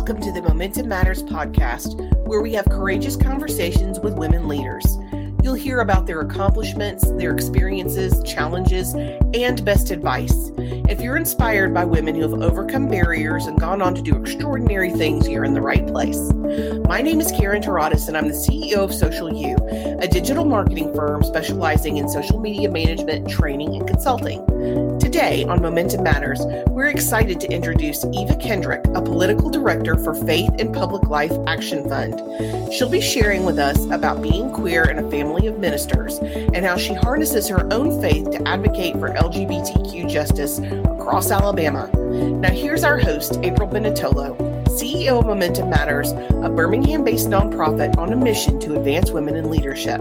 Welcome to the Momentum Matters podcast, where we have courageous conversations with women leaders. You'll hear about their accomplishments, their experiences, challenges, and best advice. If you're inspired by women who have overcome barriers and gone on to do extraordinary things, you're in the right place. My name is Karen Taradas, and I'm the CEO of Social U, a digital marketing firm specializing in social media management, training, and consulting. Today on Momentum Matters, we're excited to introduce Eva Kendrick, a political director for Faith and Public Life Action Fund. She'll be sharing with us about being queer in a family of ministers and how she harnesses her own faith to advocate for LGBTQ justice across Alabama. Now here's our host, April Benitolo, CEO of Momentum Matters, a Birmingham-based nonprofit on a mission to advance women in leadership.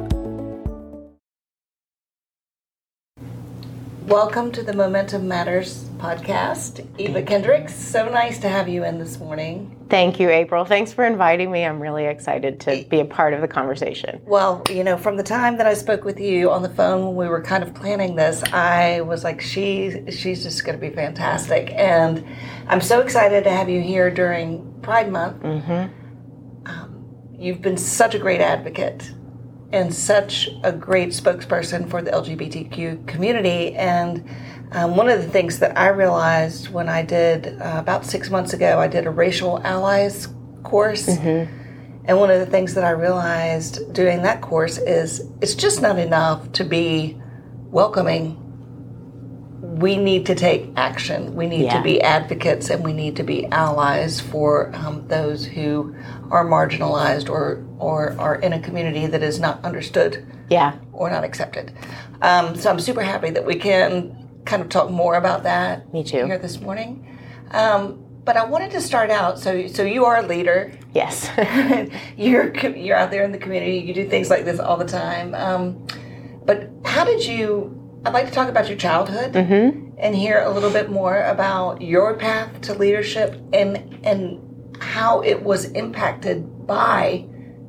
Welcome to the Momentum Matters podcast. Eva Kendrick, so nice to have you in this morning. Thank you, April. Thanks for inviting me. I'm really excited to be a part of the conversation. Well, from the time that I spoke with you on the phone when we were kind of planning this, I was like, she's just going to be fantastic. And I'm so excited to have you here during Pride Month. You've been such a great advocate and such a great spokesperson for the LGBTQ community. And one of the things that I realized when I did, about 6 months ago, I did a racial allies course. And one of the things that I realized doing that course is it's just not enough to be welcoming. We need to take action. We need to be advocates, and we need to be allies for those who are marginalized or are in a community that is not understood or not accepted. So I'm super happy that we can kind of talk more about that. Me too. Here this morning. But I wanted to start out, so you are a leader. Yes. You're out there in the community. You do things like this all the time. But how did you... I'd like to talk about your childhood and hear a little bit more about your path to leadership and how it was impacted by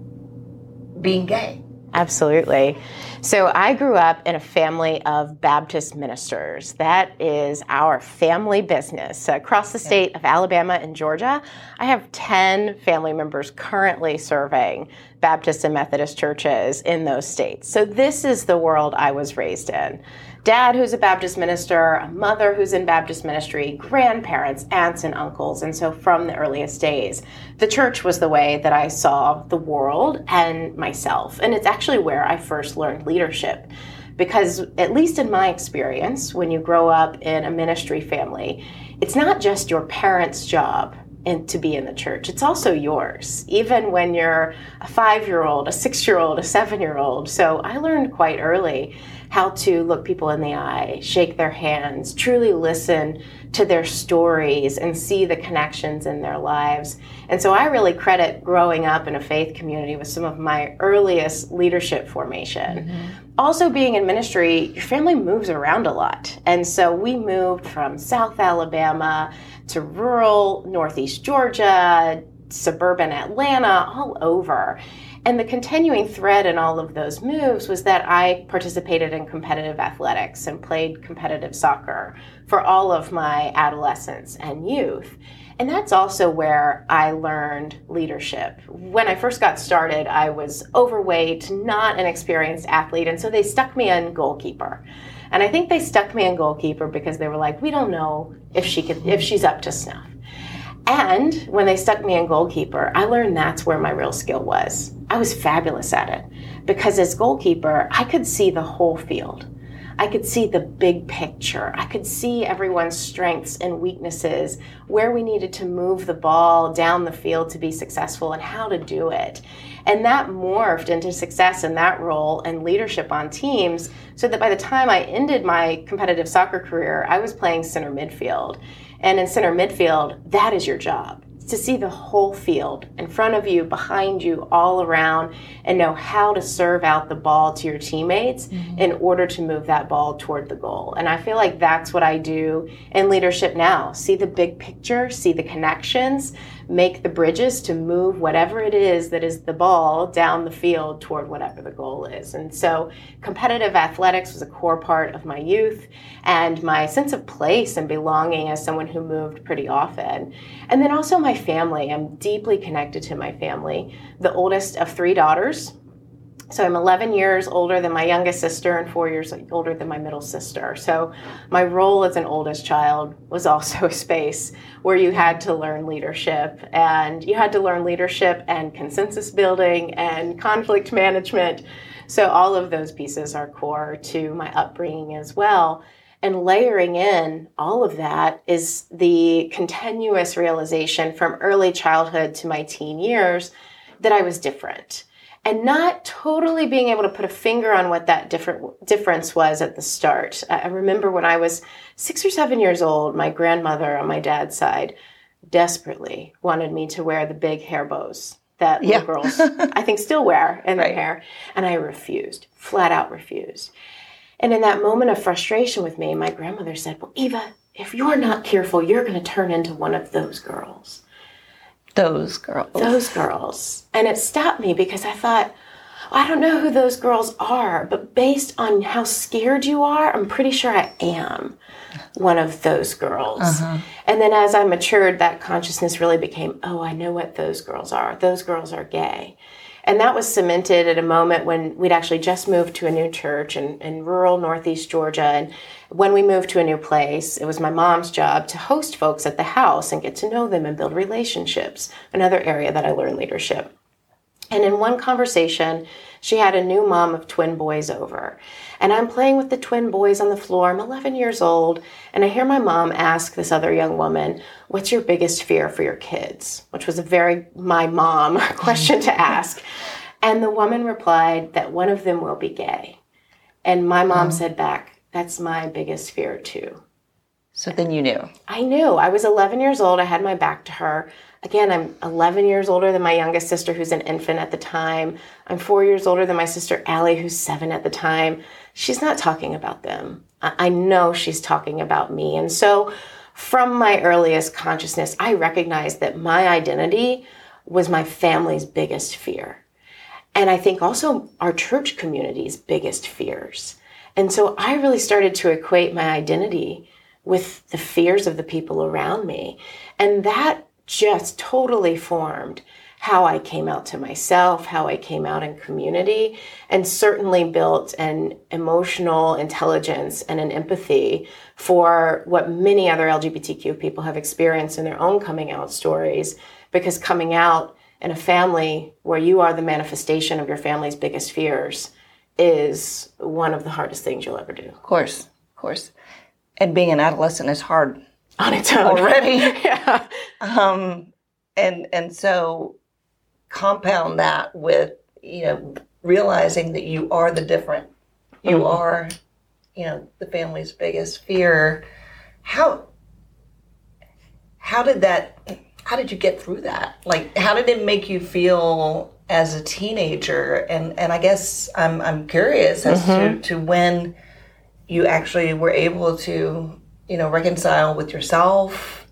being gay. Absolutely. So I grew up in a family of Baptist ministers. That is our family business. Across the state of Alabama and Georgia, I have 10 family members currently serving Baptist and Methodist churches in those states. So this is the world I was raised in. Dad, who's a Baptist minister, a mother who's in Baptist ministry, grandparents, aunts and uncles. And so from the earliest days, the church was the way that I saw the world and myself. And it's actually where I first learned leadership. Because at least in my experience, when you grow up in a ministry family, it's not just your parents' job and to be in the church. It's also yours, even when you're a 5-year-old, a 6-year-old, a 7-year-old. So I learned quite early how to look people in the eye, shake their hands, truly listen to their stories and see the connections in their lives. And so I really credit growing up in a faith community with some of my earliest leadership formation. Also being in ministry, your family moves around a lot. And so we moved from South Alabama to rural Northeast Georgia, suburban Atlanta, all over. And the continuing thread in all of those moves was that I participated in competitive athletics and played competitive soccer for all of my adolescence and youth. And that's also where I learned leadership. When I first got started, I was overweight, not an experienced athlete, and so they stuck me in goalkeeper. And I think they stuck me in goalkeeper because they were like, we don't know if she's up to snuff. And when they stuck me in goalkeeper, I learned that's where my real skill was. I was fabulous at it because as goalkeeper, I could see the whole field. I could see the big picture. I could see everyone's strengths and weaknesses, where we needed to move the ball down the field to be successful and how to do it. And that morphed into success in that role and leadership on teams so that by the time I ended my competitive soccer career, I was playing center midfield. And in center midfield, that is your job. To see the whole field in front of you, behind you, all around, and know how to serve out the ball to your teammates in order to move that ball toward the goal. And I feel like that's what I do in leadership now. See the big picture, see the connections, make the bridges to move whatever it is that is the ball down the field toward whatever the goal is. And so competitive athletics was a core part of my youth and my sense of place and belonging as someone who moved pretty often. And then also my family. I'm deeply connected to my family, the oldest of 3 daughters. So I'm 11 years older than my youngest sister and 4 years older than my middle sister. So my role as an oldest child was also a space where you had to learn leadership, and you had to learn leadership and consensus building and conflict management. So all of those pieces are core to my upbringing as well. And layering in all of that is the continuous realization from early childhood to my teen years that I was different. And not totally being able to put a finger on what that difference was at the start. I remember when I was 6 or 7 years old, my grandmother on my dad's side desperately wanted me to wear the big hair bows that little girls, I think, still wear in their hair. And I refused, flat out refused. And in that moment of frustration with me, my grandmother said, well, Eva, if you're not careful, you're going to turn into one of those girls. Those girls. And it stopped me because I thought, I don't know who those girls are, but based on how scared you are, I'm pretty sure I am one of those girls. Uh-huh. And then as I matured, that consciousness really became, oh, I know what those girls are. Those girls are gay. And that was cemented at a moment when we'd actually just moved to a new church in rural Northeast Georgia. And when we moved to a new place, it was my mom's job to host folks at the house and get to know them and build relationships, another area that I learned leadership. And in one conversation, she had a new mom of twin boys over. And I'm playing with the twin boys on the floor. I'm 11 years old. And I hear my mom ask this other young woman, what's your biggest fear for your kids? Which was a very my mom question to ask. And the woman replied that one of them will be gay. And my mom said back, that's my biggest fear too. So then you knew. I knew. I was 11 years old. I had my back to her. Again, I'm 11 years older than my youngest sister, who's an infant at the time. I'm 4 years older than my sister, Allie, who's 7 at the time. She's not talking about them. I know she's talking about me. And so from my earliest consciousness, I recognized that my identity was my family's biggest fear. And I think also our church community's biggest fears. And so I really started to equate my identity with the fears of the people around me. And that just totally formed how I came out to myself, how I came out in community, and certainly built an emotional intelligence and an empathy for what many other LGBTQ people have experienced in their own coming out stories, because coming out in a family where you are the manifestation of your family's biggest fears is one of the hardest things you'll ever do. Of course. And being an adolescent is hard. On its own. Already. Yeah. And so compound that with, realizing that you are the different. You are, the family's biggest fear. How did you get through that? Like, how did it make you feel as a teenager? And I guess I'm curious as to when you actually were able to, reconcile with yourself,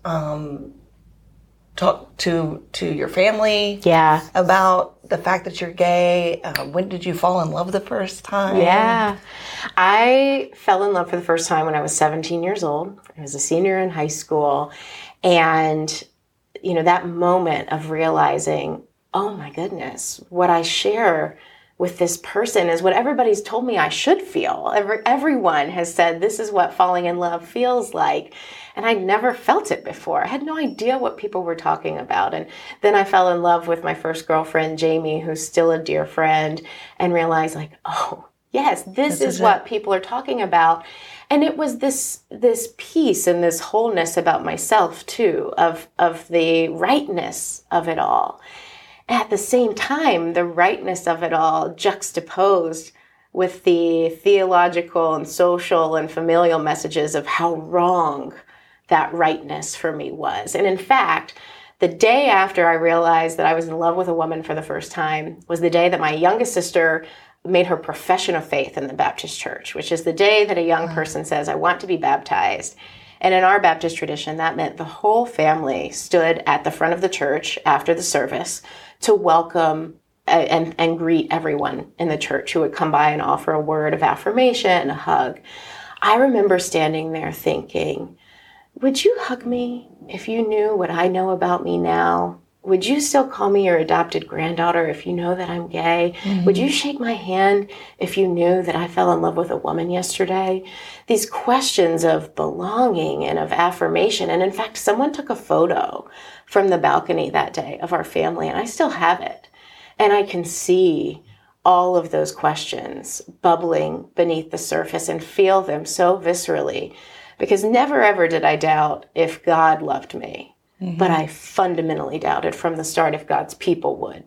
talk to your family about the fact that you're gay. When did you fall in love the first time? Yeah. I fell in love for the first time when I was 17 years old. I was a senior in high school. And, that moment of realizing, oh my goodness, what I share with this person is what everybody's told me I should feel. Everyone has said this is what falling in love feels like. And I never felt it before. I had no idea what people were talking about. And then I fell in love with my first girlfriend, Jamie, who's still a dear friend, and realized oh, yes, this is what people are talking about. And it was this peace and this wholeness about myself too, of the rightness of it all. At the same time, the rightness of it all juxtaposed with the theological and social and familial messages of how wrong that rightness for me was. And in fact, the day after I realized that I was in love with a woman for the first time was the day that my youngest sister made her profession of faith in the Baptist church, which is the day that a young person says, I want to be baptized. And in our Baptist tradition, that meant the whole family stood at the front of the church after the service to welcome and greet everyone in the church who would come by and offer a word of affirmation, a hug. I remember standing there thinking, would you hug me if you knew what I know about me now? Would you still call me your adopted granddaughter if you know that I'm gay? Mm-hmm. Would you shake my hand if you knew that I fell in love with a woman yesterday? These questions of belonging and of affirmation. And in fact, someone took a photo from the balcony that day of our family, and I still have it. And I can see all of those questions bubbling beneath the surface and feel them so viscerally, because never ever did I doubt if God loved me, but I fundamentally doubted from the start if God's people would.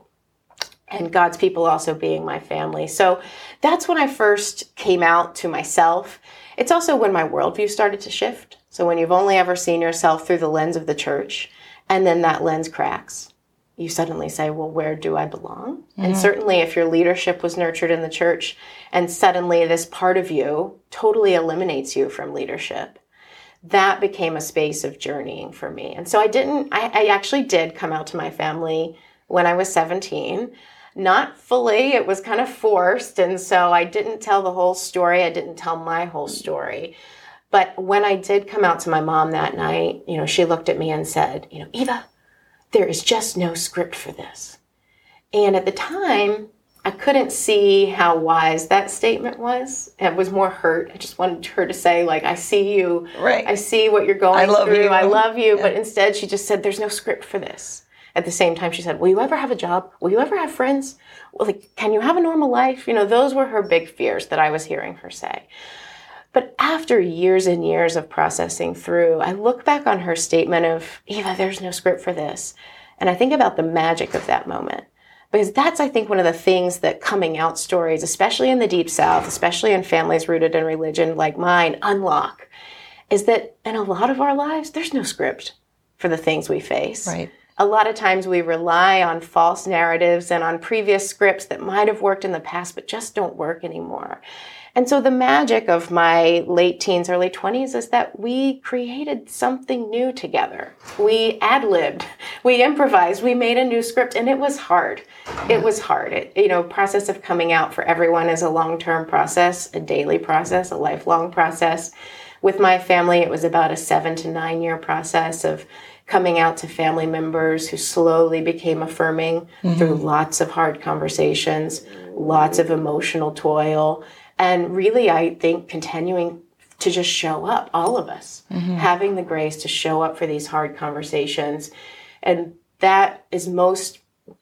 And God's people also being my family. So that's when I first came out to myself. It's also when my worldview started to shift. So when you've only ever seen yourself through the lens of the church, and then that lens cracks, you suddenly say, well, where do I belong? Mm-hmm. And certainly if your leadership was nurtured in the church and suddenly this part of you totally eliminates you from leadership, that became a space of journeying for me. And so I actually did come out to my family when I was 17, not fully, it was kind of forced. And so I didn't tell the whole story. I didn't tell my whole story. But when I did come out to my mom that night, she looked at me and said, Eva, there is just no script for this. And at the time, I couldn't see how wise that statement was. It was more hurt. I just wanted her to say, I see you. Right. I see what you're going through. I love you. Yeah. But instead, she just said, there's no script for this. At the same time, she said, will you ever have a job? Will you ever have friends? Can you have a normal life? Those were her big fears that I was hearing her say. But after years and years of processing through, I look back on her statement of, Eva, there's no script for this. And I think about the magic of that moment. Because that's, I think, one of the things that coming out stories, especially in the Deep South, especially in families rooted in religion like mine, unlock, is that in a lot of our lives, there's no script for the things we face. Right. A lot of times we rely on false narratives and on previous scripts that might have worked in the past, but just don't work anymore. And so the magic of my late teens, early 20s is that we created something new together. We ad-libbed, we improvised, we made a new script, and it was hard. It was hard. Process of coming out for everyone is a long-term process, a daily process, a lifelong process. With my family, it was about a 7 to 9 year process of coming out to family members who slowly became affirming through lots of hard conversations, lots of emotional toil, and really, I think, continuing to just show up, all of us, having the grace to show up for these hard conversations. And that is most,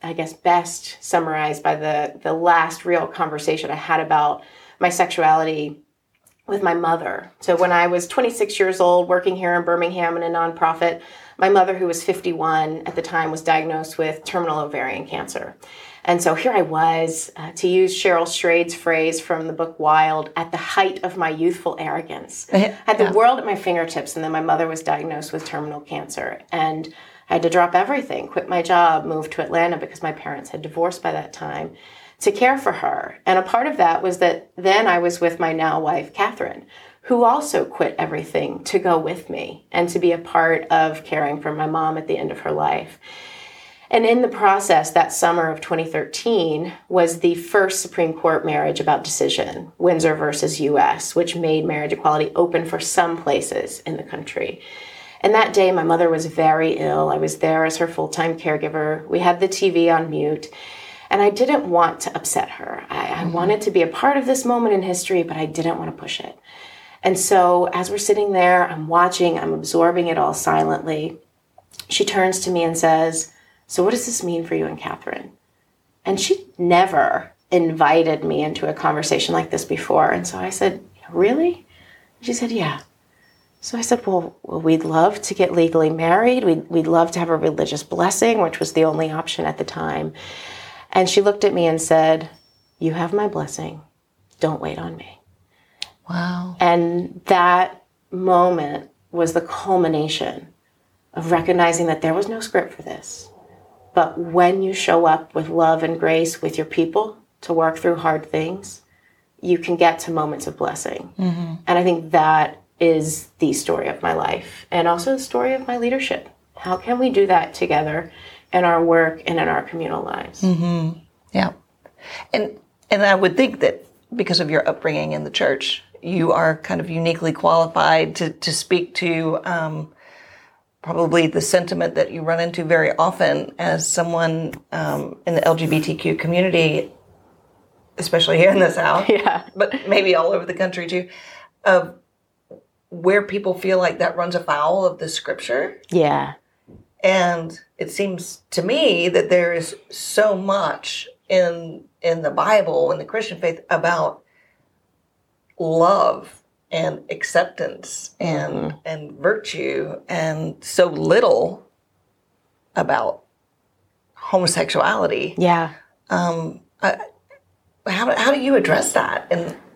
best summarized by the last real conversation I had about my sexuality with my mother. So when I was 26 years old, working here in Birmingham in a nonprofit, my mother, who was 51 at the time, was diagnosed with terminal ovarian cancer. And so here I was, to use Cheryl Strayed's phrase from the book Wild, at the height of my youthful arrogance. I had the world at my fingertips, and then my mother was diagnosed with terminal cancer. And I had to drop everything, quit my job, move to Atlanta because my parents had divorced by that time, to care for her. And a part of that was that then I was with my now wife, Catherine, who also quit everything to go with me and to be a part of caring for my mom at the end of her life. And in the process, that summer of 2013 was the first Supreme Court marriage about decision, Windsor versus U.S., which made marriage equality open for some places in the country. And that day, my mother was very ill. I was there as her full-time caregiver. We had the TV on mute. And I didn't want to upset her. I wanted to be a part of this moment in history, but I didn't want to push it. And so as we're sitting there, I'm watching, I'm absorbing it all silently. She turns to me and says, so what does this mean for you and Catherine? And she never invited me into a conversation like this before. And so I said, really? She said, yeah. So I said, well, we'd love to get legally married. We'd love to have a religious blessing, which was the only option at the time. And she looked at me and said, you have my blessing. Don't wait on me. Wow. And that moment was the culmination of recognizing that there was no script for this. But when you show up with love and grace with your people to work through hard things, you can get to moments of blessing. And I think that is the story of my life and also the story of my leadership. How can we do that together in our work and in our communal lives? Mm-hmm. Yeah. And I would think that because of your upbringing in the church, you are kind of uniquely qualified to speak to probably the sentiment that you run into very often as someone in the LGBTQ community, especially here in the South, but maybe all over the country too, of where people feel like that runs afoul of the scripture. Yeah. And it seems to me that there is so much in the Bible and the Christian faith about love and acceptance and virtue, and so little about homosexuality. Yeah. How do you address that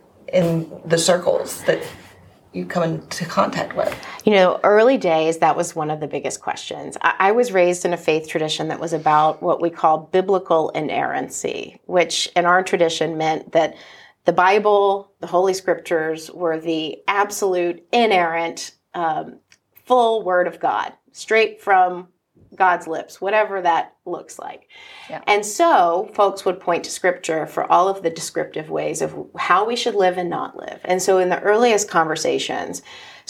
in the circles that you come into contact with? Early days, that was one of the biggest questions. I was raised in a faith tradition that was about what we call biblical inerrancy, which in our tradition meant that the Bible, the Holy Scriptures, were the absolute inerrant, full Word of God, straight from God's lips, whatever that looks like. Yeah. And so folks would point to Scripture for all of the descriptive ways of how we should live and not live. And so in the earliest conversations,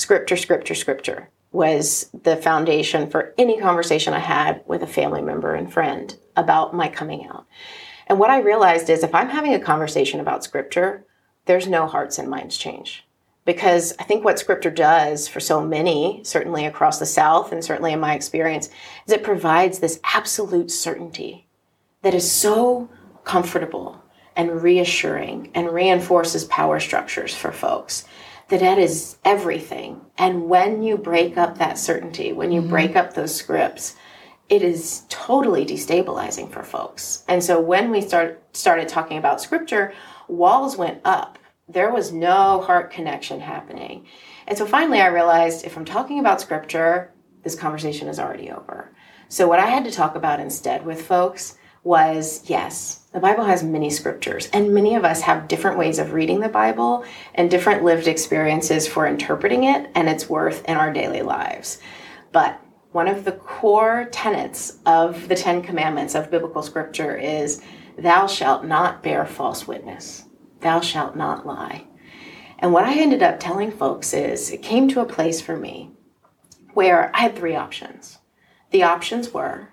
Scripture was the foundation for any conversation I had with a family member and friend about my coming out. And what I realized is if I'm having a conversation about Scripture, there's no hearts and minds change. Because I think what Scripture does for so many, certainly across the South and certainly in my experience, is it provides this absolute certainty that is so comfortable and reassuring and reinforces power structures for folks, that is everything. And when you break up that certainty, when you break up those scripts, it is totally destabilizing for folks. And so when we started talking about Scripture, walls went up. There was no heart connection happening. And so finally I realized if I'm talking about Scripture, this conversation is already over. So what I had to talk about instead with folks was, yes, the Bible has many scriptures, and many of us have different ways of reading the Bible and different lived experiences for interpreting it and its worth in our daily lives. But one of the core tenets of the Ten Commandments of biblical scripture is, thou shalt not bear false witness. Thou shalt not lie. And what I ended up telling folks is, it came to a place for me where I had three options. The options were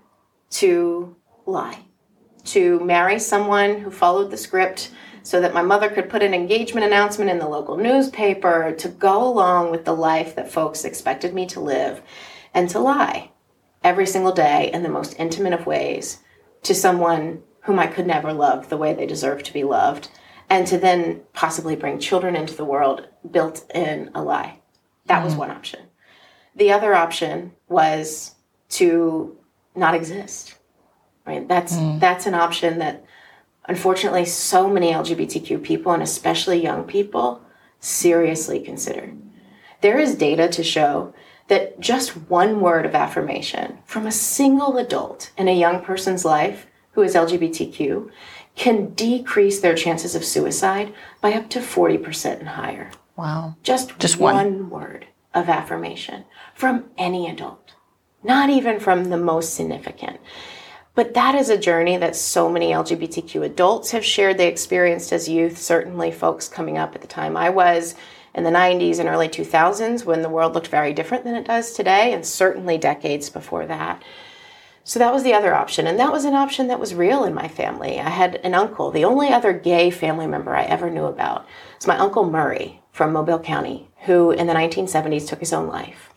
to lie, to marry someone who followed the script so that my mother could put an engagement announcement in the local newspaper, to go along with the life that folks expected me to live, and to lie every single day in the most intimate of ways to someone whom I could never love the way they deserve to be loved, and to then possibly bring children into the world built in a lie. That was one option. The other option was to not exist. Right? That's an option that unfortunately so many LGBTQ people, and especially young people, seriously consider. There is data to show that just one word of affirmation from a single adult in a young person's life who is LGBTQ can decrease their chances of suicide by up to 40% and higher. Wow. Just one word of affirmation from any adult, not even from the most significant. But that is a journey that so many LGBTQ adults have shared they experienced as youth, certainly folks coming up at the time I was in the 90s and early 2000s when the world looked very different than it does today, and certainly decades before that. So that was the other option, and that was an option that was real in my family. I had an uncle, the only other gay family member I ever knew about. It's my Uncle Murray from Mobile County, who in the 1970s took his own life.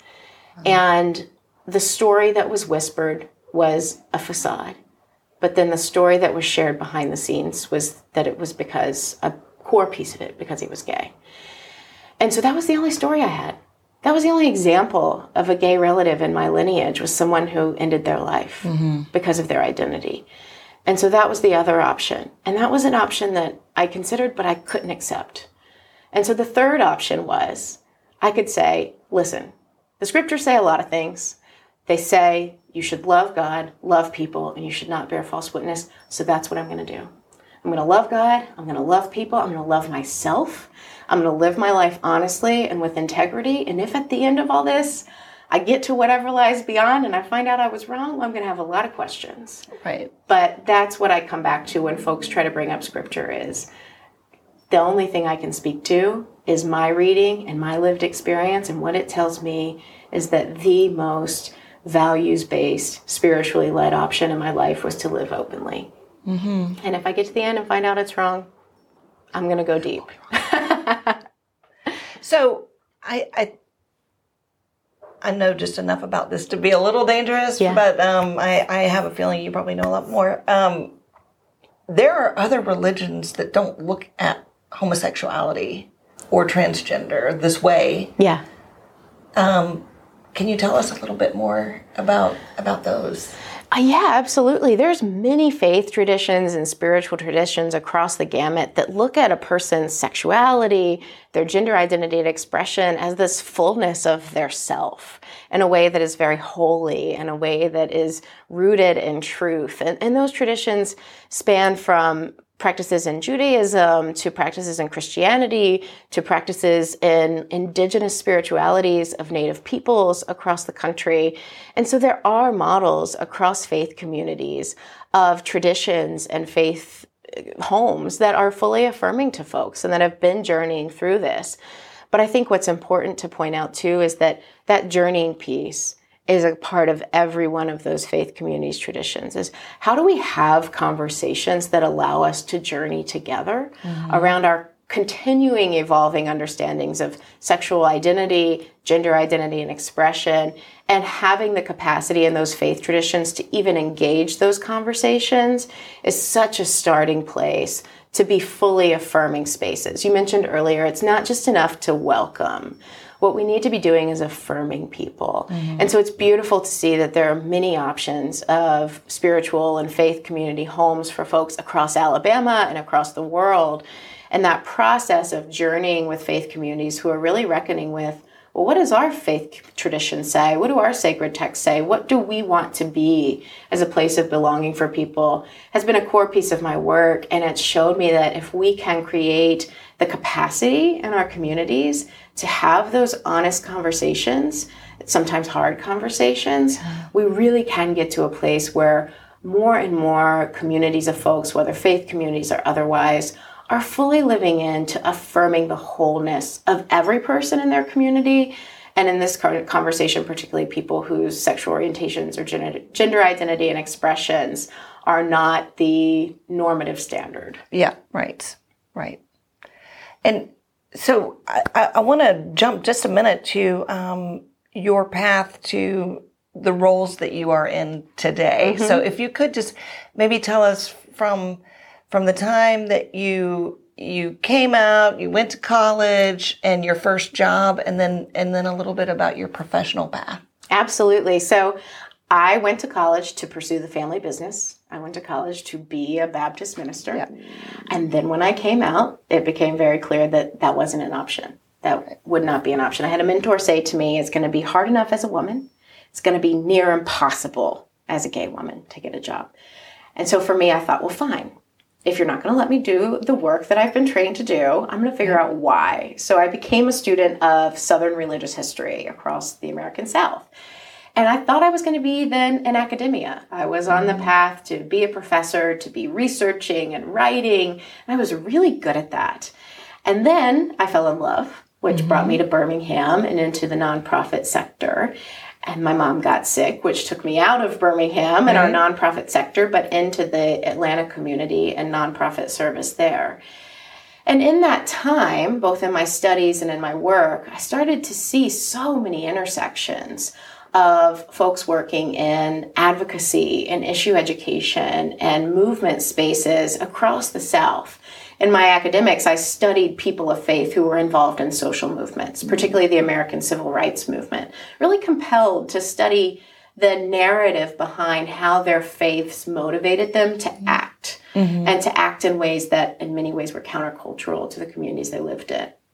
And the story that was whispered was a facade. But then the story that was shared behind the scenes was that it was because, a core piece of it, because he was gay. And so that was the only story I had. That was the only example of a gay relative in my lineage, was someone who ended their life because of their identity. And so that was the other option. And that was an option that I considered, but I couldn't accept. And so the third option was, I could say, listen, the scriptures say a lot of things. They say you should love God, love people, and you should not bear false witness. So that's what I'm going to do. I'm I'm going to love God. I'm going to love people. I'm going to love myself. I'm going to live my life honestly and with integrity. And if at the end of all this, I get to whatever lies beyond and I find out I was wrong, well, I'm going to have a lot of questions. Right. But that's what I come back to when folks try to bring up scripture is the only thing I can speak to is my reading and my lived experience. And what it tells me is that the most values-based, spiritually led option in my life was to live openly. Mm-hmm. And if I get to the end and find out it's wrong, I'm going to go deep. So I know just enough about this to be a little dangerous, but I have a feeling you probably know a lot more. There are other religions that don't look at homosexuality or transgender this way. Yeah. Can you tell us a little bit more about those? Yeah, absolutely. There's many faith traditions and spiritual traditions across the gamut that look at a person's sexuality, their gender identity and expression as this fullness of their self in a way that is very holy, in a way that is rooted in truth. And those traditions span from practices in Judaism to practices in Christianity to practices in indigenous spiritualities of Native peoples across the country. And so there are models across faith communities of traditions and faith homes that are fully affirming to folks and that have been journeying through this. But I think what's important to point out too is that that journeying piece is a part of every one of those faith communities' traditions is how do we have conversations that allow us to journey together around our continuing evolving understandings of sexual identity, gender identity and expression, and having the capacity in those faith traditions to even engage those conversations is such a starting place to be fully affirming spaces. You mentioned earlier, it's not just enough to welcome. What we need to be doing is affirming people. And so it's beautiful to see that there are many options of spiritual and faith community homes for folks across Alabama and across the world. And that process of journeying with faith communities who are really reckoning with, well, what does our faith tradition say? What do our sacred texts say? What do we want to be as a place of belonging for people has been a core piece of my work. And it's showed me that if we can create the capacity in our communities to have those honest conversations, sometimes hard conversations, we really can get to a place where more and more communities of folks, whether faith communities or otherwise, are fully living into affirming the wholeness of every person in their community. And in this conversation, particularly people whose sexual orientations or gender identity and expressions are not the normative standard. Yeah, right. And so I want to jump just a minute to your path to the roles that you are in today. So if you could just maybe tell us from the time that you came out, you went to college, and your first job, and then a little bit about your professional path. Absolutely. So I went to college to pursue the family business. I went to college to be a Baptist minister. Yep. And then when I came out, it became very clear that that wasn't an option. That would not be an option. I had a mentor say to me, it's going to be hard enough as a woman. It's going to be near impossible as a gay woman to get a job. And so for me, I thought, well, fine. If you're not going to let me do the work that I've been trained to do, I'm going to figure out why. So I became a student of Southern religious history across the American South. And I thought I was going to be then in academia. I was on the path to be a professor, to be researching and writing. And I was really good at that. And then I fell in love, which brought me to Birmingham and into the nonprofit sector. And my mom got sick, which took me out of Birmingham and our nonprofit sector, but into the Atlanta community and nonprofit service there. And in that time, both in my studies and in my work, I started to see so many intersections of folks working in advocacy and issue education and movement spaces across the South. In my academics, I studied people of faith who were involved in social movements, particularly the American Civil Rights Movement, really compelled to study the narrative behind how their faiths motivated them to act, and to act in ways that in many ways were countercultural to the communities they lived in.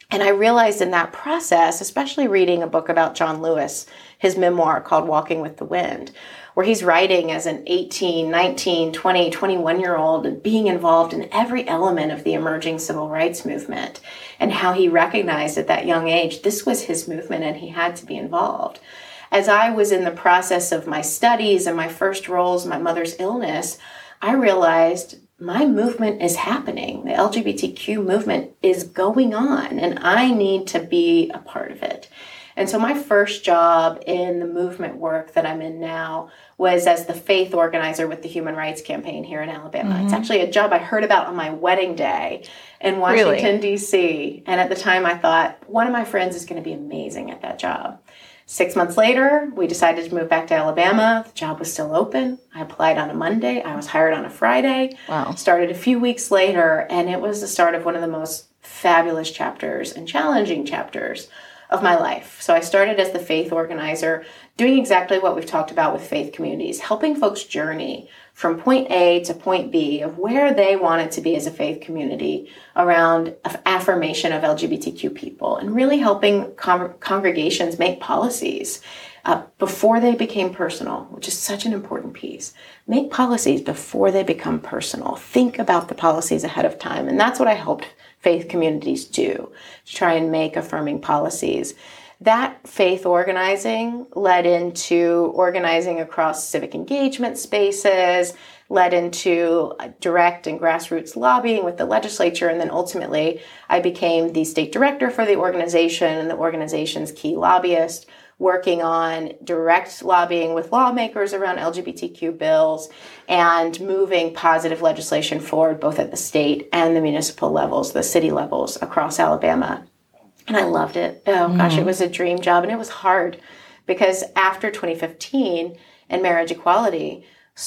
And I realized in that process, especially reading a book about John Lewis, his memoir called Walking with the Wind, where he's writing as an 18, 19, 20, 21-year-old and being involved in every element of the emerging civil rights movement, and how he recognized at that young age this was his movement and he had to be involved. As I was in the process of my studies and my first roles, my mother's illness, I realized my movement is happening. The LGBTQ movement is going on, and I need to be a part of it. And so my first job in the movement work that I'm in now was as the faith organizer with the Human Rights Campaign here in Alabama. Mm-hmm. It's actually a job I heard about on my wedding day in Washington, D.C. And at the time I thought, one of my friends is going to be amazing at that job. 6 months later, we decided to move back to Alabama. The job was still open. I applied on a Monday. I was hired on a Friday. Wow. Started a few weeks later, and it was the start of one of the most fabulous chapters and challenging chapters of my life. So I started as the faith organizer, doing exactly what we've talked about with faith communities, helping folks journey from point A to point B of where they wanted to be as a faith community around affirmation of LGBTQ people, and really helping congregations make policies before they became personal, which is such an important piece. Make policies before they become personal. Think about the policies ahead of time. And that's what I helped faith communities do, to try and make affirming policies. That faith organizing led into organizing across civic engagement spaces, led into direct and grassroots lobbying with the legislature, and then ultimately I became the state director for the organization and the organization's key lobbyist, working on direct lobbying with lawmakers around LGBTQ bills and moving positive legislation forward both at the state and the municipal levels, the city levels across Alabama. And I loved it. Oh, gosh, it was a dream job. And it was hard because after 2015 and marriage equality,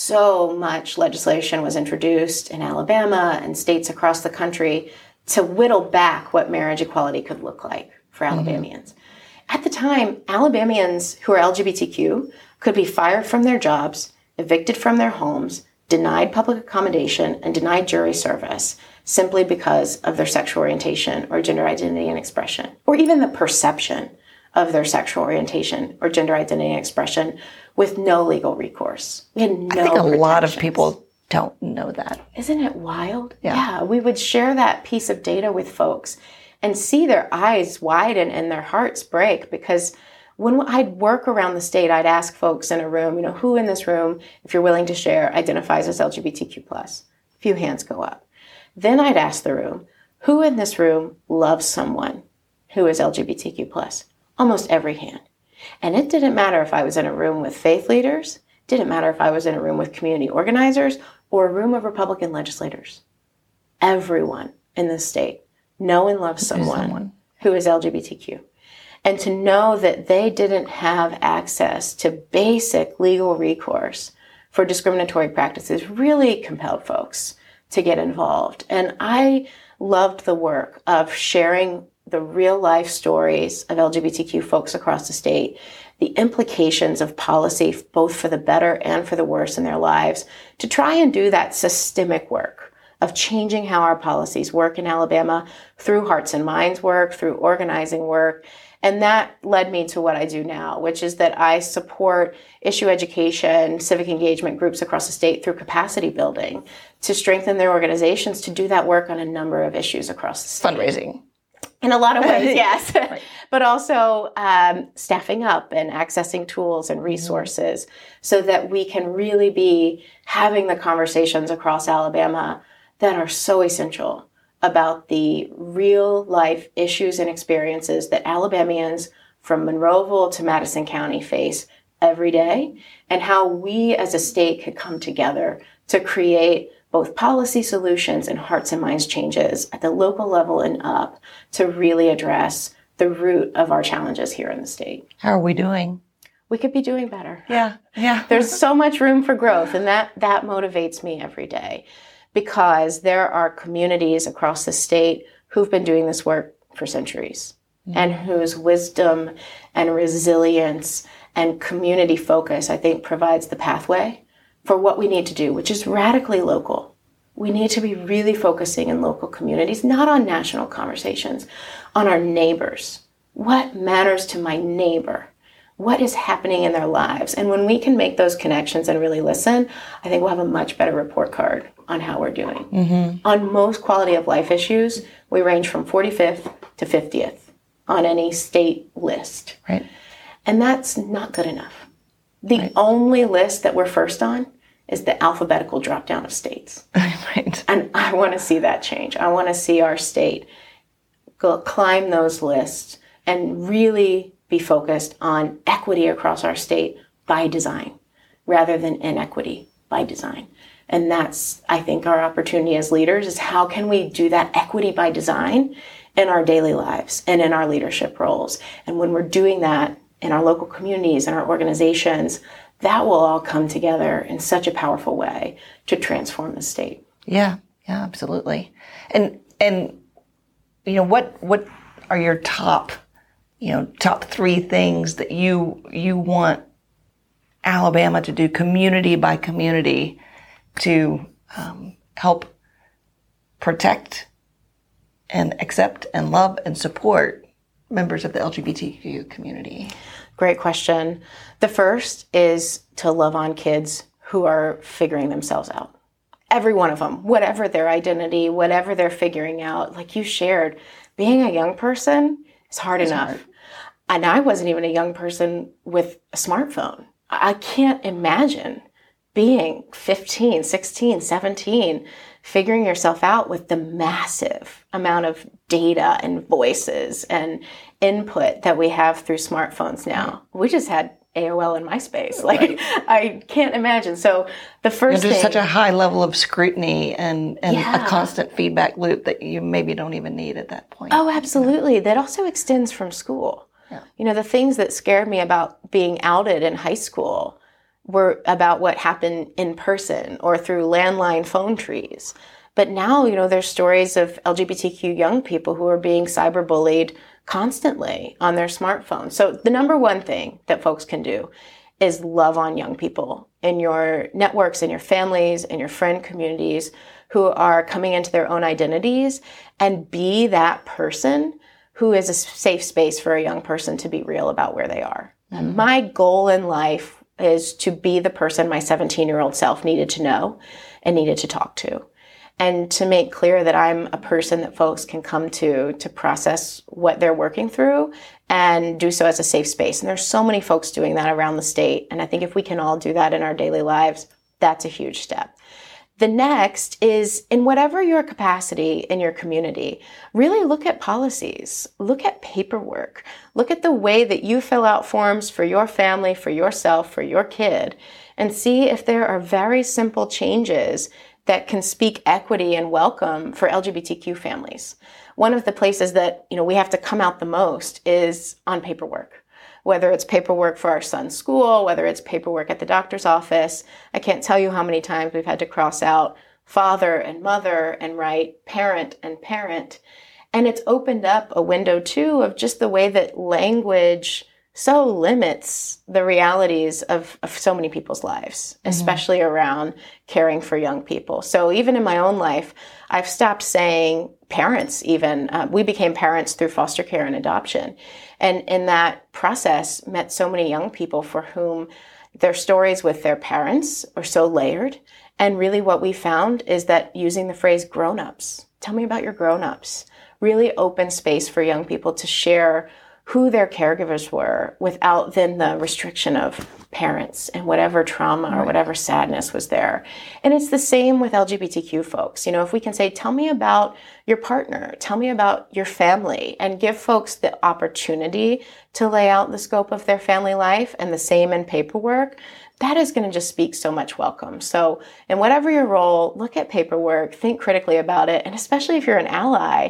so much legislation was introduced in Alabama and states across the country to whittle back what marriage equality could look like for Alabamians. At the time, Alabamians who are LGBTQ could be fired from their jobs, evicted from their homes, denied public accommodation, and denied jury service simply because of their sexual orientation or gender identity and expression, or even the perception of their sexual orientation or gender identity and expression with no legal recourse. We had no I think a lot of protections. people don't know that. Isn't it wild? Yeah. We would share that piece of data with folks and see their eyes widen and their hearts break, because when I'd work around the state, I'd ask folks in a room, who in this room, if you're willing to share, identifies as LGBTQ+. A few hands go up. Then I'd ask the room, who in this room loves someone who is LGBTQ+? Almost every hand. And it didn't matter if I was in a room with faith leaders, didn't matter if I was in a room with community organizers or a room of Republican legislators. Everyone in this state know and love someone who is LGBTQ. And to know that they didn't have access to basic legal recourse for discriminatory practices really compelled folks to get involved. And I loved the work of sharing the real life stories of LGBTQ folks across the state, the implications of policy, both for the better and for the worse in their lives, to try and do that systemic work of changing how our policies work in Alabama through Hearts and Minds work, through organizing work. And that led me to what I do now, which is that I support issue education, civic engagement groups across the state through capacity building to strengthen their organizations to do that work on a number of issues across the state. Fundraising. In a lot of ways, yes. Right. But also staffing up and accessing tools and resources so that we can really be having the conversations across Alabama that are so essential about the real life issues and experiences that Alabamians from Monroeville to Madison County face every day, and how we as a state could come together to create both policy solutions and hearts and minds changes at the local level and up to really address the root of our challenges here in the state. How are we doing? We could be doing better. Yeah. There's so much room for growth, and that motivates me every day, because there are communities across the state who've been doing this work for centuries, and whose wisdom and resilience and community focus, I think, provides the pathway for what we need to do, which is radically local. We need to be really focusing in local communities, not on national conversations, on our neighbors. What matters to my neighbor? What is happening in their lives? And when we can make those connections and really listen, I think we'll have a much better report card on how we're doing. Mm-hmm. On most quality of life issues, we range from 45th to 50th on any state list. Right. And that's not good enough. The only list that we're first on is the alphabetical drop down of states. Right. And I want to see that change. I want to see our state climb those lists and really be focused on equity across our state by design rather than inequity by design. And that's, I think, our opportunity as leaders is how can we do that equity by design in our daily lives and in our leadership roles. And when we're doing that in our local communities and our organizations, that will all come together in such a powerful way to transform the state. Yeah, absolutely. And what are your top 3 things that you want Alabama to do community by community to help protect and accept and love and support members of the LGBTQ community? Great question. The first is to love on kids who are figuring themselves out. Every one of them, whatever their identity, whatever they're figuring out, like you shared, being a young person is hard enough. And I wasn't even a young person with a smartphone. I can't imagine being 15, 16, 17, figuring yourself out with the massive amount of data and voices and input that we have through smartphones now. We just had AOL and MySpace. I can't imagine. So the first there's thing... such a high level of scrutiny and a constant feedback loop that you maybe don't even need at that point. Oh, absolutely. That also extends from school. Yeah. The things that scared me about being outed in high school were about what happened in person or through landline phone trees. But now, there's stories of LGBTQ young people who are being cyberbullied constantly on their smartphones. So the number one thing that folks can do is love on young people in your networks, in your families, in your friend communities who are coming into their own identities, and be that person who is a safe space for a young person to be real about where they are. Mm-hmm. My goal in life is to be the person my 17-year-old self needed to know and needed to talk to. And to make clear that I'm a person that folks can come to process what they're working through and do so as a safe space. And there's so many folks doing that around the state. And I think if we can all do that in our daily lives, that's a huge step. The next is, in whatever your capacity in your community, really look at policies, look at paperwork, look at the way that you fill out forms for your family, for yourself, for your kid, and see if there are very simple changes that can speak equity and welcome for LGBTQ families. One of the places that, we have to come out the most is on paperwork. Whether it's paperwork for our son's school, whether it's paperwork at the doctor's office. I can't tell you how many times we've had to cross out father and mother and write parent and parent. And it's opened up a window too of just the way that language so limits the realities of so many people's lives, especially around caring for young people. So even in my own life, I've stopped saying parents even. We became parents through foster care and adoption. And in that process, met so many young people for whom their stories with their parents are so layered. And really what we found is that using the phrase grown-ups, tell me about your grown-ups, really open space for young people to share who their caregivers were without then the restriction of parents and whatever trauma or whatever sadness was there. And it's the same with LGBTQ folks. If we can say, tell me about your partner, tell me about your family, and give folks the opportunity to lay out the scope of their family life, and the same in paperwork, that is going to just speak so much welcome. So in whatever your role, look at paperwork, think critically about it, and especially if you're an ally,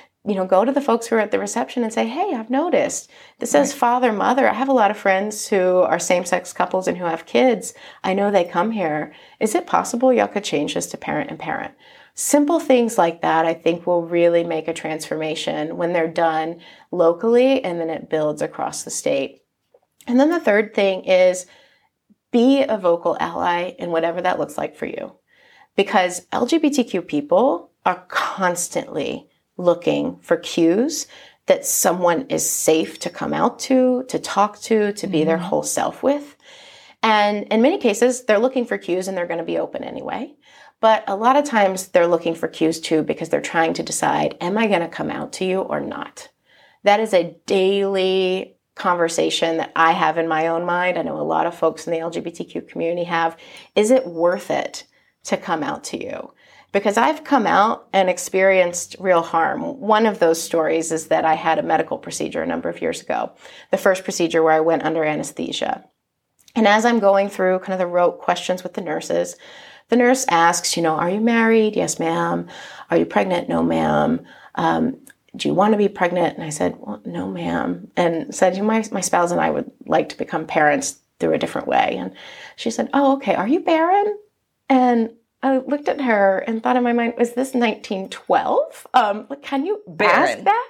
go to the folks who are at the reception and say, hey, I've noticed this says father, mother. I have a lot of friends who are same-sex couples and who have kids. I know they come here. Is it possible y'all could change this to parent and parent? Simple things like that, I think, will really make a transformation when they're done locally, and then it builds across the state. And then the third thing is be a vocal ally in whatever that looks like for you. because LGBTQ people are constantly looking for cues that someone is safe to come out to talk to be their whole self with. And in many cases, they're looking for cues and they're going to be open anyway. But a lot of times they're looking for cues too because they're trying to decide, am I going to come out to you or not? That is a daily conversation that I have in my own mind. I know a lot of folks in the LGBTQ community have. Is it worth it to come out to you? Because I've come out and experienced real harm. One of those stories is that I had a medical procedure a number of years ago, the first procedure where I went under anesthesia. And as I'm going through kind of the rote questions with the nurses, the nurse asks, are you married? Yes, ma'am. Are you pregnant? No, ma'am. Do you want to be pregnant? And I said, well, no, ma'am. And said, my spouse and I would like to become parents through a different way. And she said, oh, okay. Are you barren? And I looked at her and thought in my mind, is this 1912? Can you ask that?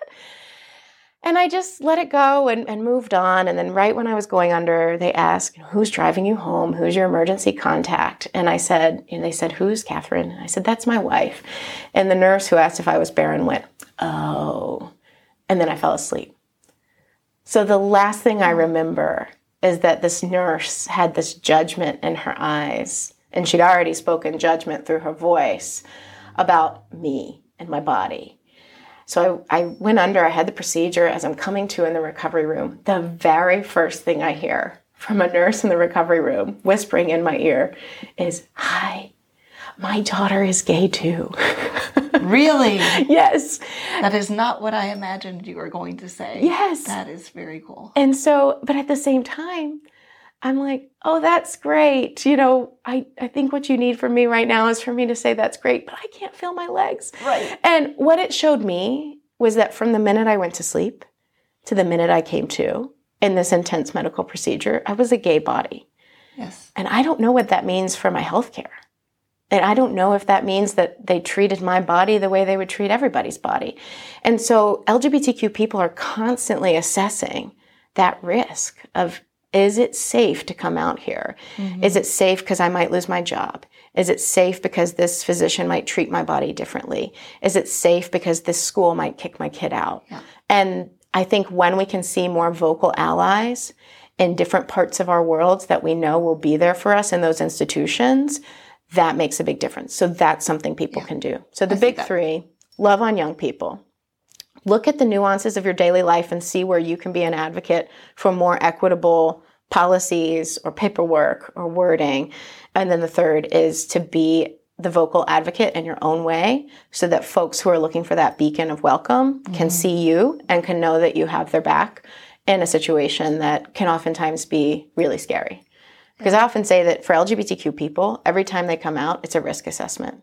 And I just let it go and moved on. And then right when I was going under, they asked, who's driving you home? Who's your emergency contact? And I said, they said, who's Catherine? And I said, that's my wife. And the nurse who asked if I was barren went, oh. And then I fell asleep. So the last thing I remember is that this nurse had this judgment in her eyes. And she'd already spoken judgment through her voice about me and my body. So I went under, I had the procedure. As I'm coming to in the recovery room, the very first thing I hear from a nurse in the recovery room whispering in my ear is, hi, my daughter is gay too. Really? Yes. That is not what I imagined you were going to say. Yes. That is very cool. And so, but at the same time, I'm like, oh, that's great. I think what you need from me right now is for me to say that's great, but I can't feel my legs. Right. And what it showed me was that from the minute I went to sleep to the minute I came to in this intense medical procedure, I was a gay body. Yes. And I don't know what that means for my healthcare. And I don't know if that means that they treated my body the way they would treat everybody's body. And so LGBTQ people are constantly assessing that risk of, is it safe to come out here? Mm-hmm. Is it safe because I might lose my job? Is it safe because this physician might treat my body differently? Is it safe because this school might kick my kid out? Yeah. And I think when we can see more vocal allies in different parts of our worlds that we know will be there for us in those institutions, that makes a big difference. So that's something people can do. So the big three, love on young people. Look at the nuances of your daily life and see where you can be an advocate for more equitable policies or paperwork or wording. And then the third is to be the vocal advocate in your own way so that folks who are looking for that beacon of welcome can see you and can know that you have their back in a situation that can oftentimes be really scary. Because I often say that for LGBTQ people, every time they come out, it's a risk assessment.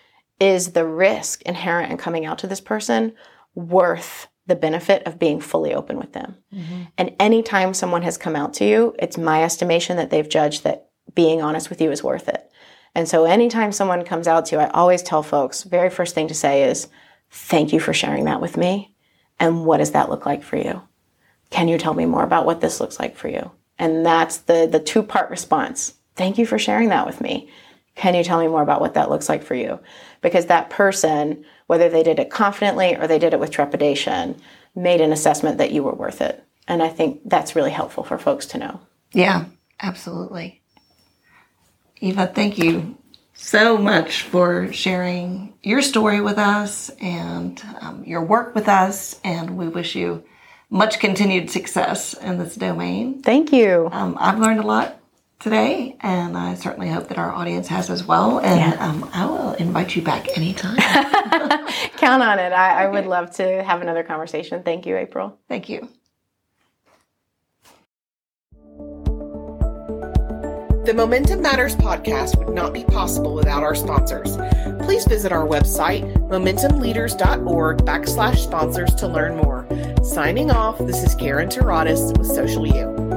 Is the risk inherent in coming out to this person worth the benefit of being fully open with them? Mm-hmm. And anytime someone has come out to you, it's my estimation that they've judged that being honest with you is worth it. And so anytime someone comes out to you, I always tell folks, very first thing to say is, thank you for sharing that with me. And what does that look like for you? Can you tell me more about what this looks like for you? And that's the two-part response. Thank you for sharing that with me. Can you tell me more about what that looks like for you? Because that person, whether they did it confidently or they did it with trepidation, made an assessment that you were worth it. And I think that's really helpful for folks to know. Yeah, absolutely. Eva, thank you so much for sharing your story with us and your work with us. And we wish you much continued success in this domain. Thank you. I've learned a lot today, and I certainly hope that our audience has as well. And I will invite you back anytime. Count on it. I would love to have another conversation. Thank you, April. Thank you. The Momentum Matters podcast would not be possible without our sponsors. Please visit our website, momentumleaders.org/sponsors to learn more. Signing off, this is Karen Terradis with Social U.